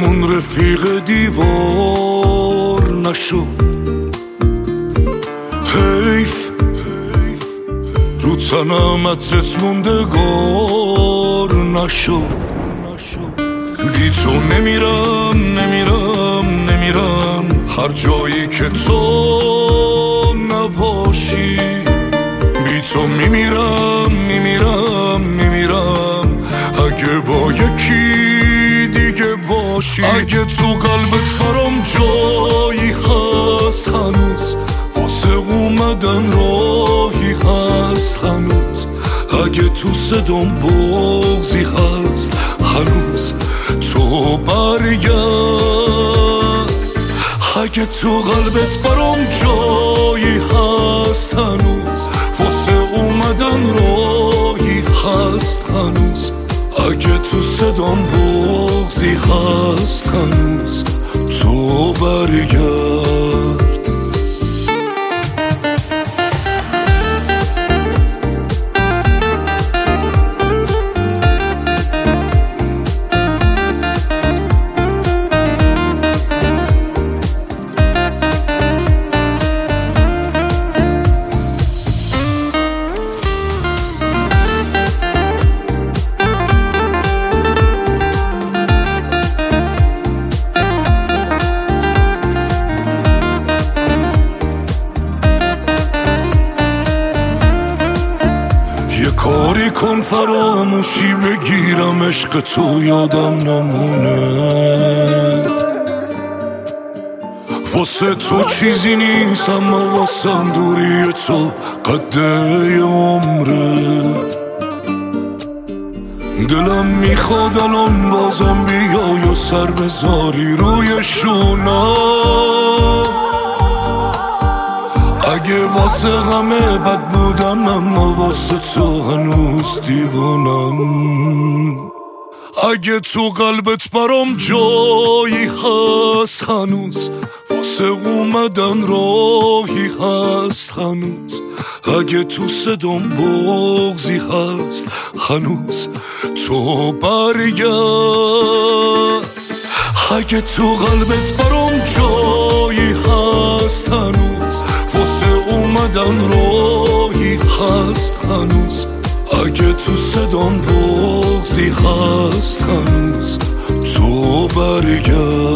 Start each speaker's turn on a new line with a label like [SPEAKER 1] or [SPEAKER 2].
[SPEAKER 1] عمرمون رفیق دیوار نشد. حیف رو تنم عطرت موندگار نشد. بی تو نمیرم هر جایی که تو نباشی. بی تو میمیرم اگه با یکی دیگه باشی. اگه تو قلبت برام جایی هست هنوز، واسه اومدن راهی هست هنوز. اگه تو صدام بغضی هست هنوز، تو برگرد. اگه تو قلبت برام جایی هست هنوز، واسه اومدن راهی هست هنوز. اگه تو صدام بغضی هست هنوز، تو برگرد. کاری کن فراموشی بگیرم، عشق تو یادم نمونه. واسه تو چیزی نیست اما واسم دوری تو قده عمره. دلم میخواد الان بازم بیای و سر بذاری روی شونم. اگه واسه همه بد بودم اما واسه تو هنوز دیوانم. اگه تو قلبت برام جایی هست هنوز، واسه اومدن راهی هست هنوز. اگه تو صدام بغضی هست هنوز، تو برگرد. اگه تو قلبت برام جایی هست هنوز، واسه اومدن راهی هست هنوز. اگه تو صدام بغضی هست هنوز، تو برگرد.